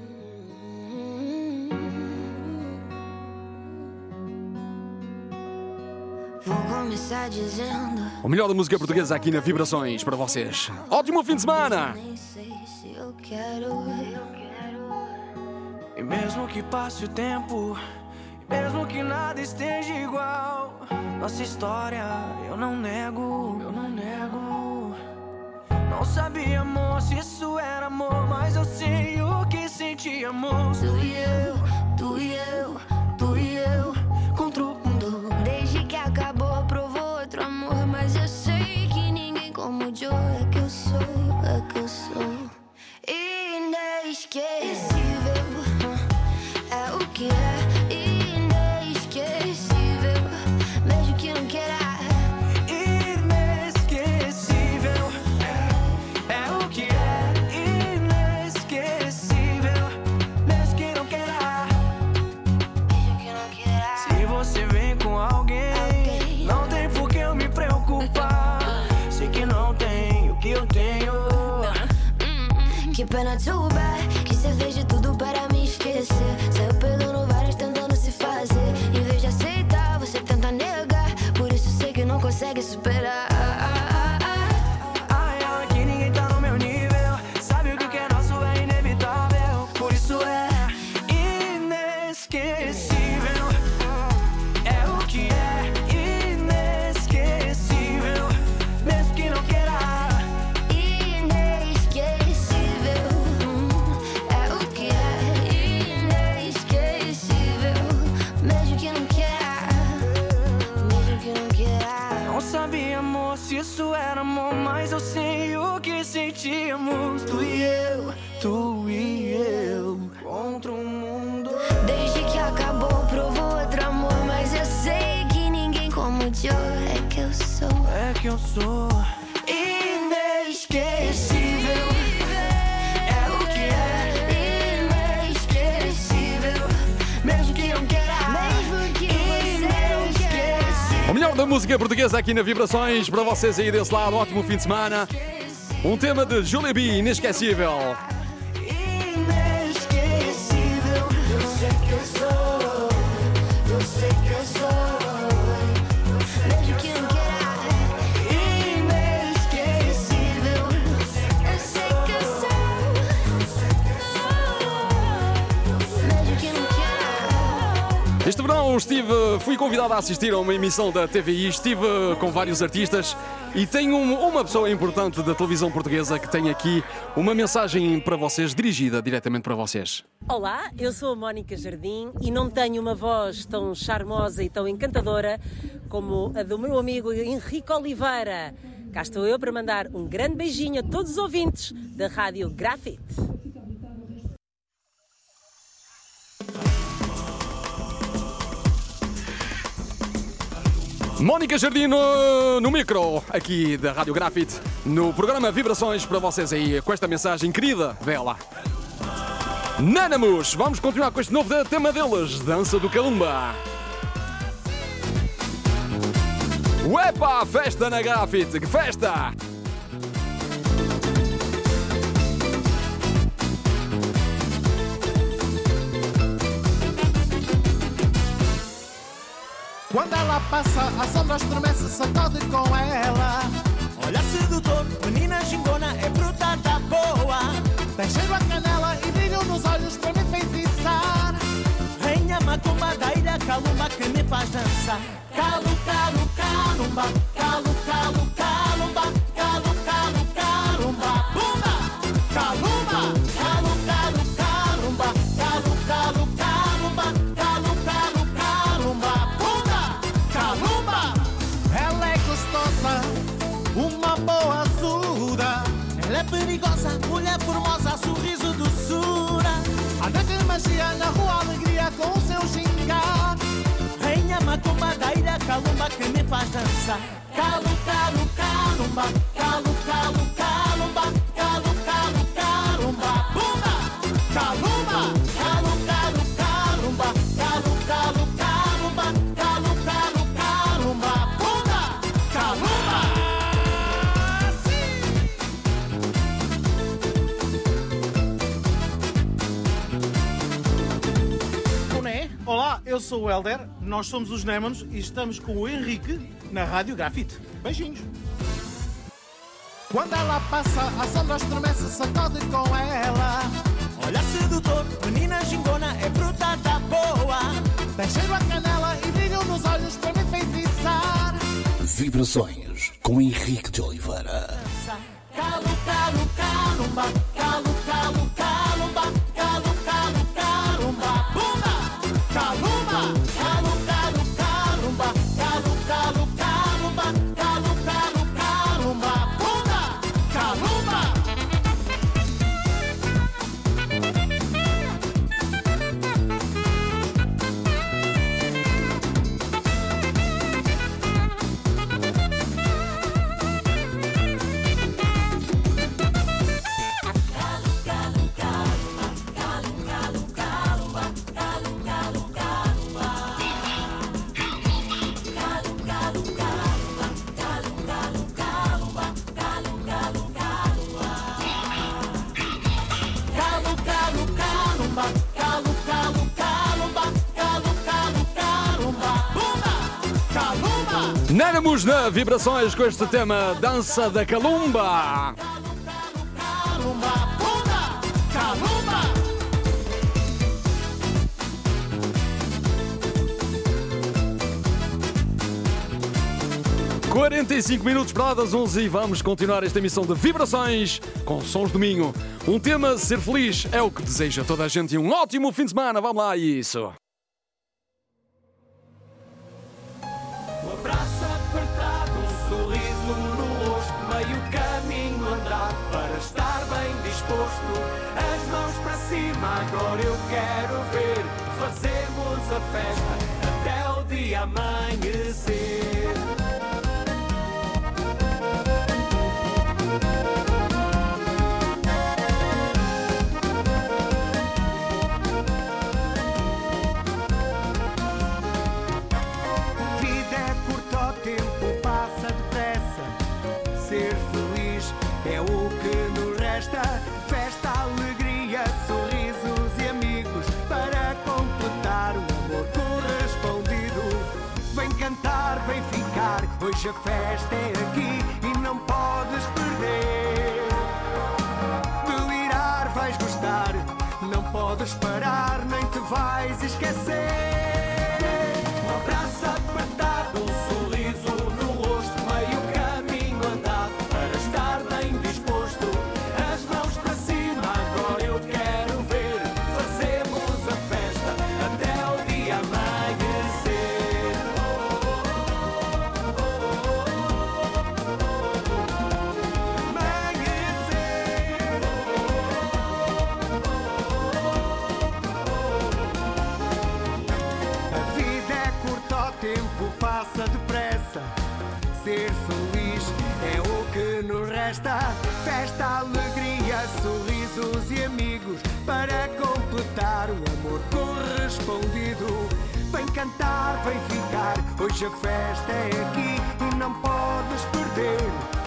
Vou começar dizendo: o melhor da música portuguesa aqui na Vibrações para vocês. Ótimo fim de semana! nem sei se eu quero. E mesmo que passe o tempo, e mesmo que nada esteja igual, nossa história eu não nego, eu não nego. Não sabia, amor, se isso era amor, mas eu sei o que sentíamos. Tu e eu, tu e eu, tu e eu, contra o mundo. Desde que acabou, provou outro amor, mas eu sei que ninguém como o Joe. É que eu sou, é que eu sou inesquecível. É o que é inesquecível, mesmo que não queira. Inesquecível, é o que é inesquecível, mesmo que não queira. Mesmo que não queira. Se você vem com alguém, Alguém. não tem por que eu me preocupar. Sei que não tem o que eu tenho. Que pena, too bad, que você fez de tudo para me esquecer. Saiu pegando várias tentando se fazer. Em vez de aceitar, você tenta negar. Por isso sei que não consegue superar. Ai, ai, que ninguém tá no meu nível. Sabe o que que é nosso, é inevitável. Por isso é inesquecível. É o que é inesquecível, mesmo que não queira. Inesquecível, é o que é inesquecível, mesmo que não queira, mesmo que não queira. Não sabia, amor, se isso era amor, mas eu sei o que sentíamos. Tu e eu, tu e eu, contra o mundo. Desde que acabou, provou outro amor, mas eu sei que ninguém como o Joe. É que eu sou É que eu sou O melhor da música portuguesa aqui na Vibrações, para vocês aí desse lado, ótimo fim de semana. Um tema de Julia B, inesquecível. Inesquecível, eu sei que eu sou, eu sei que eu sou. Mesmo que não queira, inesquecível, eu sei que eu sou, mesmo que não queira. Este verão estive, fui convidado a assistir a uma emissão da T V I, estive com vários artistas e tenho uma pessoa importante da televisão portuguesa que tem aqui uma mensagem para vocês, dirigida diretamente para vocês. Olá, eu sou a Mónica Jardim e não tenho uma voz tão charmosa e tão encantadora como a do meu amigo Henrique Oliveira. Cá estou eu para mandar um grande beijinho a todos os ouvintes da Rádio Grafite. Mónica Jardim no, no micro, aqui da Rádio Grafite, no programa Vibrações, para vocês aí, com esta mensagem querida dela. Nanamus, vamos continuar com este novo tema deles, Dança do Calumba. Uepa, festa na Grafite, que festa! Quando ela passa, a sombra estremece, sacode com ela. Olha sedutor, menina gingona, é fruta da boa. Tem cheiro a canela e brilho nos olhos para me feitiçar. Rainha macumba da ilha Calumba que me faz dançar. Calu, calu, calumba, calu, calu, calumba, calu, calu, calumba, bumba, calumba, calu, calu, calumba, calu, calu, calumba, calu, calu, calumba, bumba, calumba. Ela é gostosa, uma boa surda. Ela é perigosa, mulher formosa, sorriso doçura. A noite de magia, na rua alegria com o seu gingar. Rainha macumba da ilha Calumba que me faz dançar. Calu, calu, calumba, calu, calu, calumba, calu, calu, calumba, bumba, calumba, calu, calu, calumba, calu, calu, calumba, calu, calu, calumba, bumba, calumba. Olá, eu sou o Helder, nós somos os Némanos e estamos com o Henrique na Rádio Grafite. Beijinhos! Quando ela passa, a sombra estremece, sacode com ela. Olha sedutor, menina gingona, é fruta da boa. Tem cheiro a canela e brilho nos olhos para me feitiçar. Vibrações com Henrique de Oliveira. Calu, calu, calumba, calu, calu, calumba, calu, calu, calumba, bumba, calumba, calu, calu, calumba, calu, calu, calumba, calu, calu, calumba, bumba, calumba. Nanamus na Vibrações com este tema Dança da Calumba. Calumba, bumba, calumba. quarenta e cinco minutos para lá das onze e vamos continuar esta emissão de Vibrações com Sons do Minho. Um tema, ser feliz, é o que deseja toda a gente e um ótimo fim de semana. Vamos lá, isso. Um abraço apertado, um sorriso no rosto, meio caminho andado para estar bem disposto. As mãos para cima, agora eu quero ver. Fazemos a festa até o dia amanhecer. Vida é curta, Vem cantar, vem ficar, hoje a festa é aqui e não podes perder. Delirar vais gostar, não podes parar, nem te vais esquecer. Um abraço apertado, um sorriso no rosto, meio caminho andado para estar bem disposto. As mãos para cima, agora eu quero ver. Fazemos a festa até o dia amanhecer. A vida é curta, o tempo passa depressa. Ser feliz é o que nos resta. Festa, alegria, sorrisos e amigos para completar o amor correspondido. Vem cantar, vem ficar, hoje a festa é aqui e não podes perder.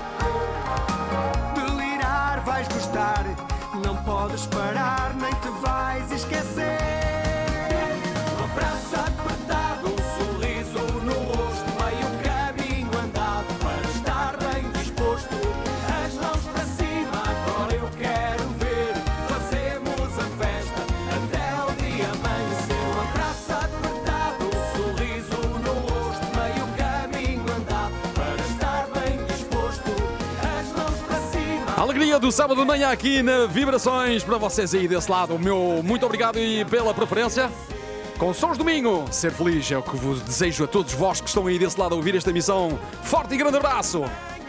Delirar vais gostar, não podes parar, nem te vais esquecer. Um abraço apertado, um sorriso no rosto, meio caminho andado para estar bem disposto. As mãos para cima, agora eu quero ver. Fazemos a festa até o dia amanhecer. Um abraço apertado, um sorriso no rosto, meio caminho andado para estar bem disposto. As mãos para cima. A alegria do sábado de manhã aqui na Vibrações para vocês aí desse lado. O meu muito obrigado e pela preferência. Com Sons Domingo, ser feliz é o que vos desejo a todos vós que estão aí desse lado a ouvir esta emissão. Forte e grande abraço!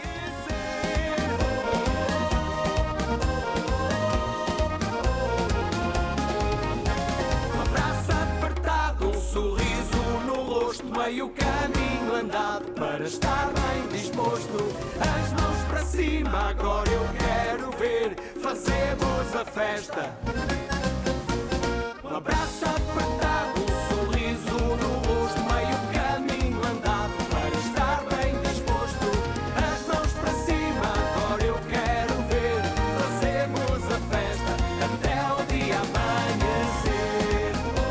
Um abraço apertado, um sorriso no rosto, meio caminho andado para estar bem disposto. As mãos para cima, agora eu quero ver. Fazemos a festa. Um abraço apertado, um sorriso no rosto, meio caminho andado para estar bem disposto. As mãos para cima, agora eu quero ver. Fazemos a festa até o dia amanhecer.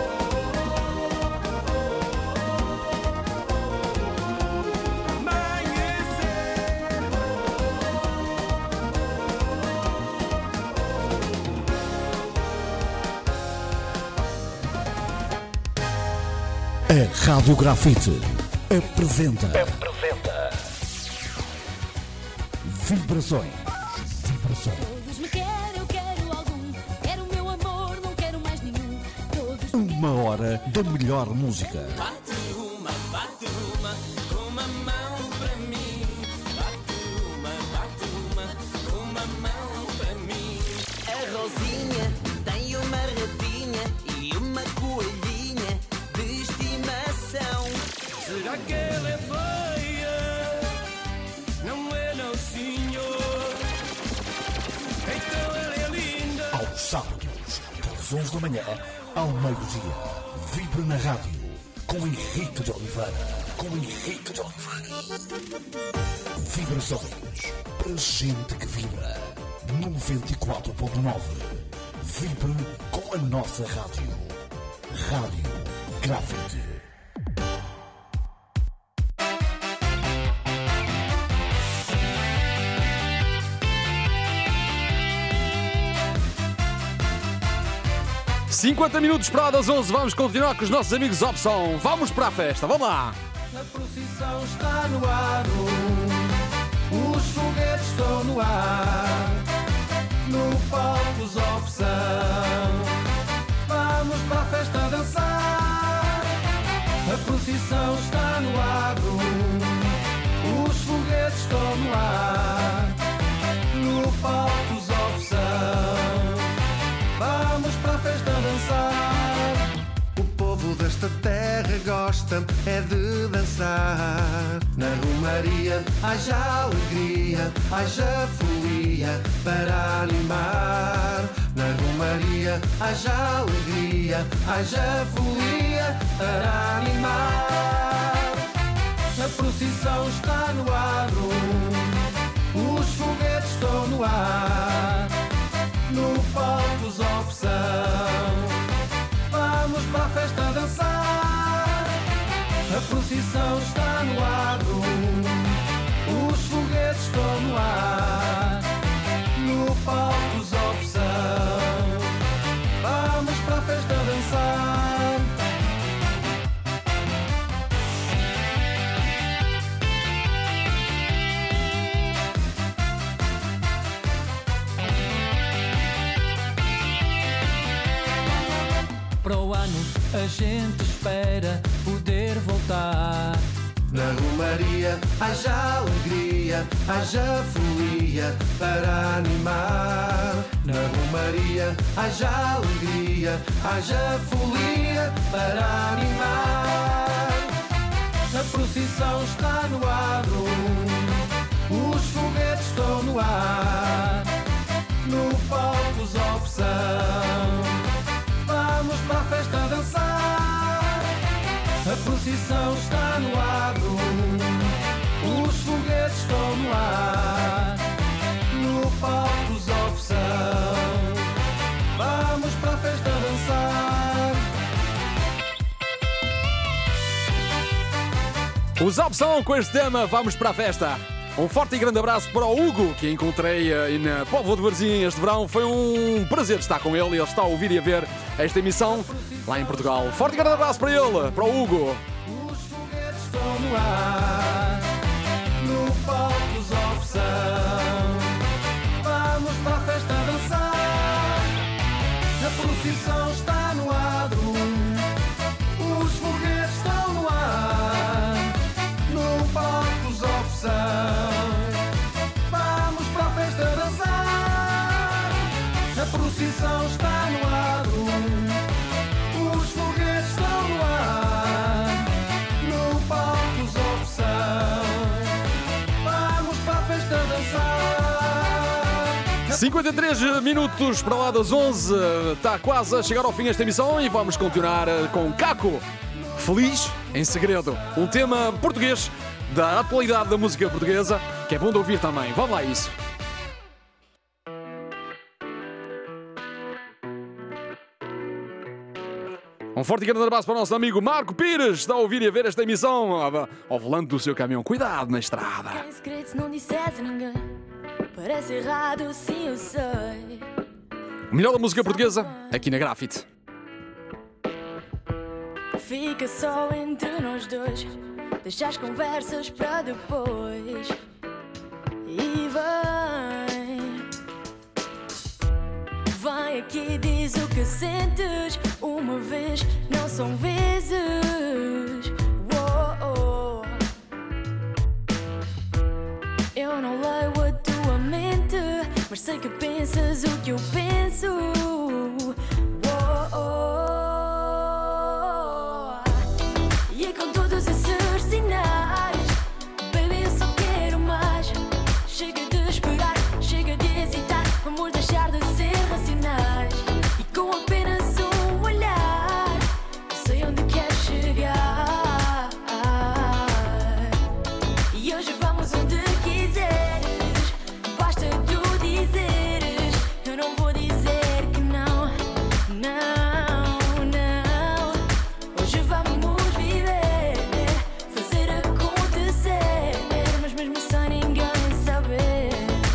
A Rádio Grafite apresenta, Apresenta. Vibrações. Vibrações. Todos me querem, eu quero algum. Quero o meu amor, não quero mais nenhum. Todos me Uma hora da melhor música. Bate uma, bate uma, com uma mão para mim. Bate uma, bate uma, com uma mão para mim. A Rosinha tem uma ratinha e uma coelhinha de estimação. Será que ela é feia? Não é não, senhor. Então ela é linda. Aos sábados, das onze da manhã ao meio-dia. Vibra na rádio com Henrique de Oliveira. Com Henrique de Oliveira. Vibrações para gente que vibra. noventa e quatro ponto nove. Vibra com a nossa rádio. Rádio Grafite. cinquenta minutos para das onze, vamos continuar com os nossos amigos Opção. Vamos para a festa, vamos lá! A procissão está no ar, os foguetes estão no ar, no palco os Opção. Vamos para a festa dançar. A procissão está no ar, os foguetes estão no ar, no palco os Opção. Vamos para a festa dançar. O povo desta terra gosta é de dançar. Na romaria haja alegria, haja folia para animar. Na romaria haja alegria, haja folia para animar. A procissão está no ar, os foguetes estão no ar, no palco os Opção. Vamos para a festa dançar. A procissão está no adro, os foguetes estão no ar, no palco os opção, vamos para a festa dançar. Para o ano a gente espera poder voltar. Na Romaria haja alegria, haja folia para animar. Na Romaria haja alegria, haja folia para animar. A procissão está no adro, os foguetes estão no ar, no palco os opção, vamos para a festa dançar. A procissão está no adro, os foguetes estão no ar, no palco os opção, vamos para a festa dançar. Os Opção com este tema, vamos para a festa. Um forte e grande abraço para o Hugo, que encontrei aí na Póvoa de Varzim este verão. Foi um prazer estar com ele. Ele está a ouvir e a ver esta emissão lá em Portugal. Forte e grande abraço para ele, para o Hugo. Os foguetes estão no ar, no palco os opção, vamos para a festa dançar. A procissão está no adro, os foguetes estão no ar, no palco os opção, vamos para a festa dançar. A procissão está no adro, os foguetes estão no ar, no palco os opção, vamos para a festa dançar. cinquenta e três minutos para lá das onze. Está quase a chegar ao fim esta emissão e vamos continuar com Caco. Feliz em Segredo. Um tema português da atualidade da música portuguesa que é bom de ouvir também. Vamos lá a isso. Um forte e grande abraço para o nosso amigo Marco Pires. Está a ouvir e a ver esta emissão ao volante do seu caminhão. Cuidado na estrada. Em segredo, se não dissesse a ninguém, parece errado, sim eu sei. O melhor da música portuguesa aqui na Grafite. Fica só entre nós dois, deixa as conversas para depois. E vem, vem aqui, diz o que sentes. Uma vez, não são vezes. Uou, eu não leio a tua mente, mas sei que pensas o que eu penso. Uou, e com todos esses sinais, baby, eu só quero mais. Chega de esperar, chega de hesitar, vamos deixar de ser racionais. E com apenas um olhar, eu sei onde queres chegar. E hoje vamos onde quiseres, basta tu dizeres. Eu não vou dizer que não, não, não. Hoje vamos viver, fazer acontecer, mas mesmo sem ninguém saber.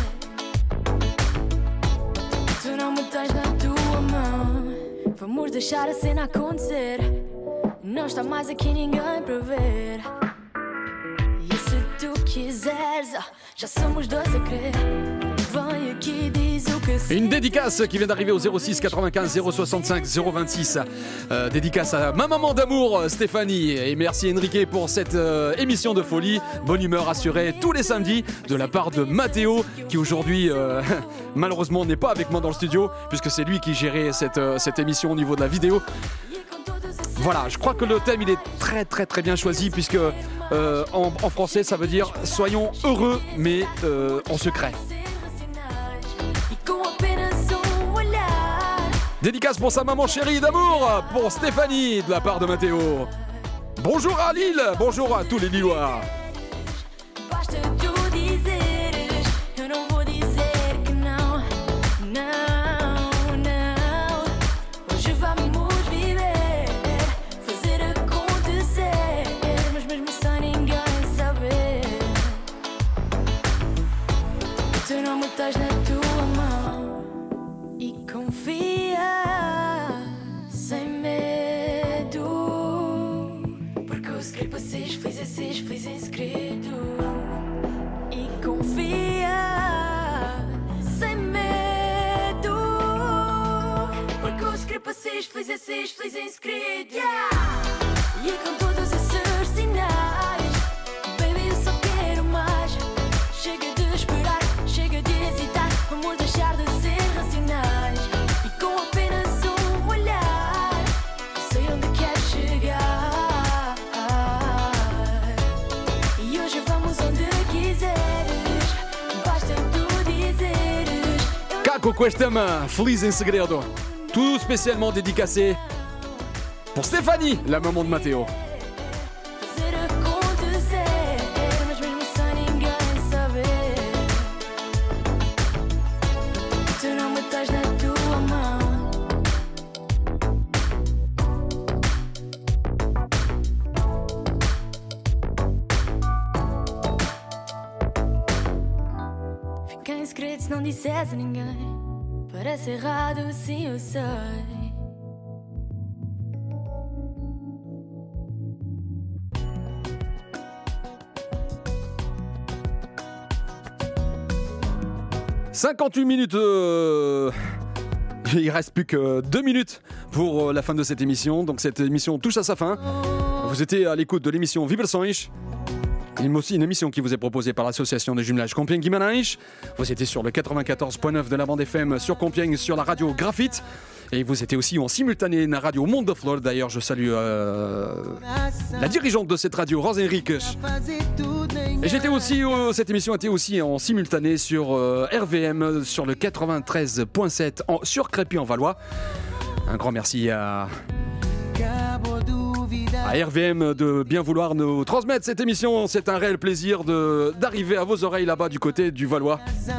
Tu não me tens na tua mão, vamos deixar a cena acontecer. Não está mais aqui ninguém para ver. E se tu quiseres, já somos dois a querer. Vem aqui, diz o que Une dédicace qui vient d'arriver au zéro six quatre-vingt-quinze zéro soixante-cinq zéro vingt-six. Euh, dédicace à ma maman d'amour Stéphanie. Et merci Enrique pour cette euh, émission de folie. Bonne humeur assurée tous les samedis de la part de Mathéo, qui aujourd'hui euh, malheureusement n'est pas avec moi dans le studio, puisque c'est lui qui gérait cette, euh, cette émission au niveau de la vidéo. Voilà, je crois que le thème il est très très très bien choisi, puisque euh, en, en français ça veut dire soyons heureux mais euh, en secret. Dédicace pour sa maman chérie d'amour, pour Stéphanie de la part de Mathéo. Bonjour à Lille, bonjour à tous les Lillois. segredo e confia sem medo, porque o segredo para seres feliz é seres feliz em segredo. Yeah! E com todos esses sinais, baby, eu só quero mais. Chega de esperar, chega de hesitar, vamos deixar de ser racionais. E com apenas um olhar, sei onde queres chegar. E hoje vamos onde quiseres, basta tu dizeres. Caco com este tema, Feliz em Segredo. Tout spécialement dédicacé pour Stéphanie, la maman de Mathéo. Fazer acontecer, mas mesmo sem ninguém saber, tu não me tens na tua mão. Fiquei em segredo se não dissesse a ninguém. Parece errado, sim eu sei. cinquante-huit minutes. Euh... Il reste plus que deux minutes pour la fin de cette émission. Donc cette émission touche à sa fin. Vous étiez à l'écoute de l'émission Vibrações. Aussi une émission qui vous est proposée par l'association de jumelage Compiègne-Guimarães. Vous étiez sur le quatre-vingt-quatorze point neuf de la bande F M sur Compiègne sur la radio Graphite. Et vous étiez aussi en simultané na radio Monde de Flor. D'ailleurs, je salue euh, la dirigeante de cette radio, Rose Henriques. Et j'étais aussi, euh, cette émission était aussi en simultané sur euh, R V M sur le quatre-vingt-treize point sept en, sur Crépy-en-Valois. Un grand merci à... à R V M de bien vouloir nous transmettre cette émission. C'est un réel plaisir de, d'arriver à vos oreilles là-bas du côté du Valois.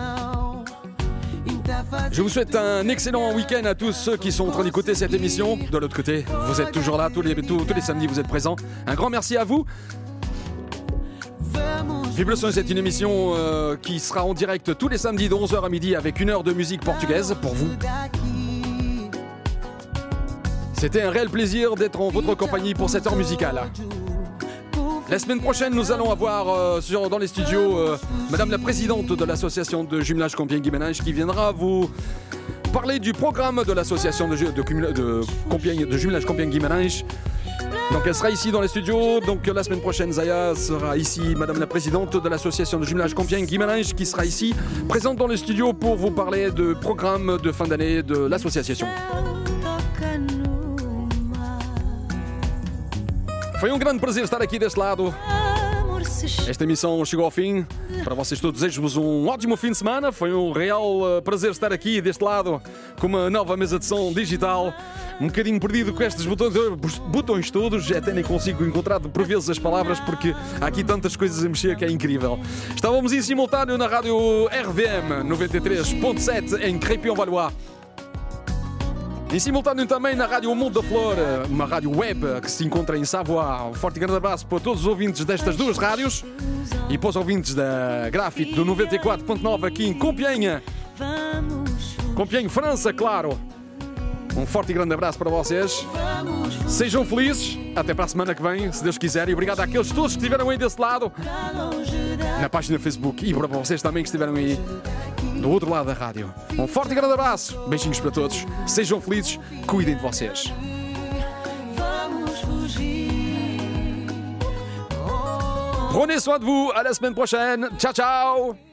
Je vous souhaite un excellent week-end à tous ceux qui sont en train d'écouter cette émission. De l'autre côté, vous êtes toujours là, tous les, tous, tous les samedis vous êtes présents. Un grand merci à vous. Vibrações, c'est une émission euh, qui sera en direct tous les samedis de onze heures à midi avec une heure de musique portugaise pour vous. C'était un réel plaisir d'être en votre compagnie pour cette heure musicale. La semaine prochaine, nous allons avoir euh, sur, dans les studios euh, Madame la présidente de l'association de jumelage Compiègne-Guimarães qui viendra vous parler du programme de l'association de, de, de, de, Compiègne, de jumelage Compiègne-Guimarães. Donc elle sera ici dans les studios. Donc la semaine prochaine, Zaya sera ici, Madame la présidente de l'association de jumelage Compiègne-Guimarães qui sera ici, présente dans les studios pour vous parler de programme de fin d'année de l'association. Foi um grande prazer estar aqui deste lado. Esta emissão chegou ao fim. Para vocês todos, desejo-vos um ótimo fim de semana. Foi um real uh, prazer estar aqui deste lado com uma nova mesa de som digital. Um bocadinho perdido com estes botões, botões todos. Até nem consigo encontrar por vezes as palavras porque há aqui tantas coisas a mexer que é incrível. Estávamos em simultâneo na rádio R V M noventa e três ponto sete em Crépy-en-Valois. Em simultâneo também na Rádio Mundo da Flor, uma rádio web que se encontra em Savoie. Um forte e grande abraço para todos os ouvintes destas duas rádios e para os ouvintes da Graphite do noventa e quatro ponto nove aqui em Compiègne. Compiègne, França, claro. Um forte e grande abraço para vocês. Sejam felizes. Até para a semana que vem, se Deus quiser. E obrigado àqueles todos que estiveram aí desse lado, na página Facebook. E para vocês também que estiveram aí do outro lado da rádio. Um forte e grande abraço. Beijinhos para todos. Sejam felizes. Cuidem de vocês. Prenez soin de vous. À la semaine prochaine. Ciao, ciao.